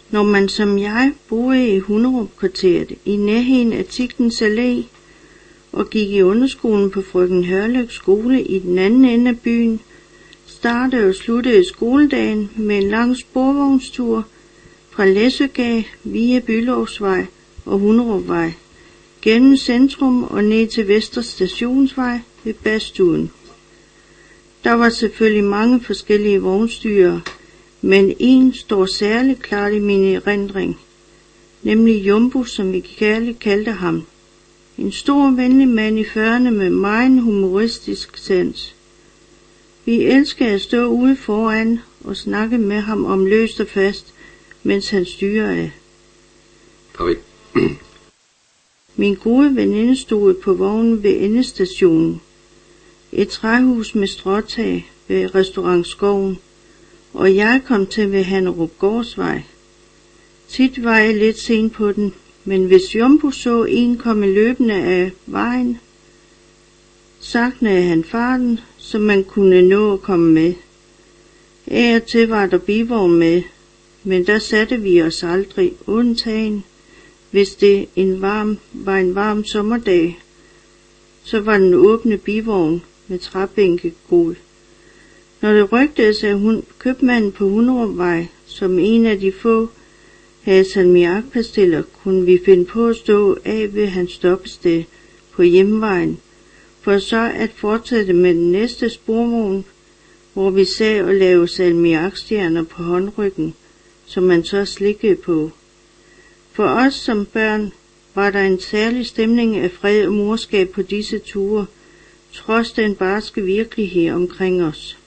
Når man som jeg boede i Hunderup-kvarteret i nærheden af Tikens Allé og gik i underskolen på Frøken Hørløks skole i den anden ende af byen, startede og sluttede skoledagen med en lang sporvognstur fra Læsøgade via Bylovsvej og Hunderupvej, gennem centrum og ned til Vestre Stationsvej ved Badstuen. Der var selvfølgelig mange forskellige vognstyrere, men en står særligt klart i min erindring, nemlig Jumbo, som vi kærligt kaldte ham. En stor, venlig mand i 40'erne med megen humoristisk sans. Vi elskede at stå ude foran og snakke med ham om løst og fast, mens han styrer af. Min gode veninde stod på vognen ved endestationen. Et træhus med stråtag ved restaurant Skoven, og jeg kom til ved Hannerup Gårdsvej. Tit var jeg lidt sent på den, men hvis Jumbo så en komme løbende af vejen, sagtnede han farten, så man kunne nå at komme med. Af og til var der bivogn med, men der satte vi os aldrig, undtagen hvis det var en varm sommerdag, så var den åbne bivogn med træbænke god. Når det rygtedes, at købmanden på Hunderupvej, som en af de få, havde salmiakpastiller, kunne vi finde på at stå af ved hans stoppested på hjemvejen, for så at fortsætte med den næste sporvogn, hvor vi sad og lavede salmiakstjerner på håndryggen, som man så slikkede på. For os som børn var der en særlig stemning af fred og morskab på disse ture, trods den barske virkelighed omkring os.